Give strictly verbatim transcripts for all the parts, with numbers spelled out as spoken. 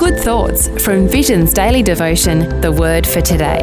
Good thoughts from Vision's daily devotion, The Word for Today.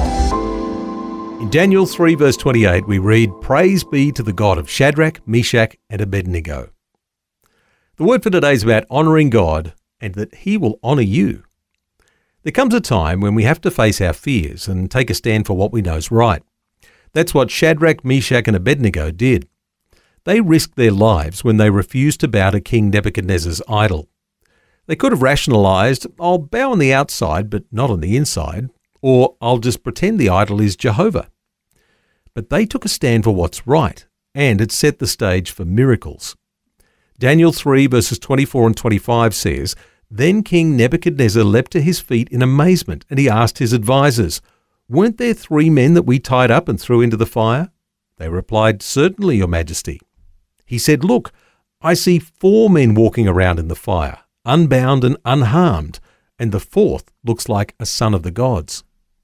In Daniel three verse twenty-eight we read, "Praise be to the God of Shadrach, Meshach and Abednego." The word for today is about honouring God and that He will honour you. There comes a time when we have to face our fears and take a stand for what we know is right. That's what Shadrach, Meshach and Abednego did. They risked their lives when they refused to bow to King Nebuchadnezzar's idol. They could have rationalised, "I'll bow on the outside but not on the inside," or "I'll just pretend the idol is Jehovah." But they took a stand for what's right, and it set the stage for miracles. Daniel three verses twenty-four and twenty-five says, "Then King Nebuchadnezzar leapt to his feet in amazement, and he asked his advisers, 'Weren't there three men that we tied up and threw into the fire?' They replied, 'Certainly, your majesty.' He said, 'Look, I see four men walking around in the fire, unbound and unharmed, and the fourth looks like a son of the gods.'"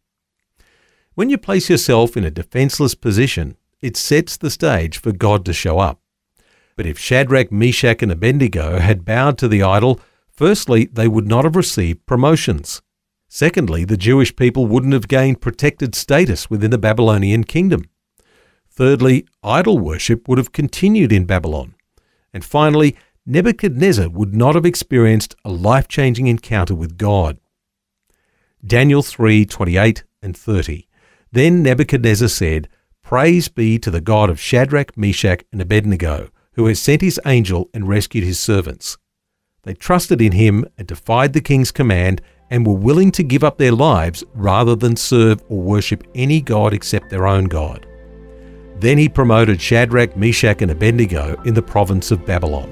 When you place yourself in a defenceless position, it sets the stage for God to show up. But if Shadrach, Meshach and Abednego had bowed to the idol, firstly, they would not have received promotions. Secondly, the Jewish people wouldn't have gained protected status within the Babylonian kingdom. Thirdly, idol worship would have continued in Babylon. And finally, Nebuchadnezzar would not have experienced a life-changing encounter with God. Daniel three twenty-eight and thirty. Then Nebuchadnezzar said, "Praise be to the God of Shadrach, Meshach and Abednego, who has sent his angel and rescued his servants." They trusted in him and defied the king's command and were willing to give up their lives rather than serve or worship any god except their own God. Then he promoted Shadrach, Meshach and Abednego in the province of Babylon.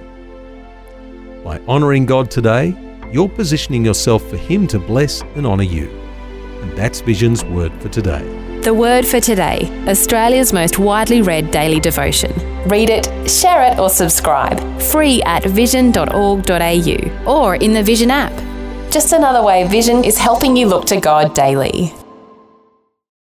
By honouring God today, you're positioning yourself for him to bless and honour you. And that's Vision's Word for Today. The Word for Today, Australia's most widely read daily devotion. Read it, share it or subscribe. Free at vision dot org dot a u or in the Vision app. Just another way Vision is helping you look to God daily.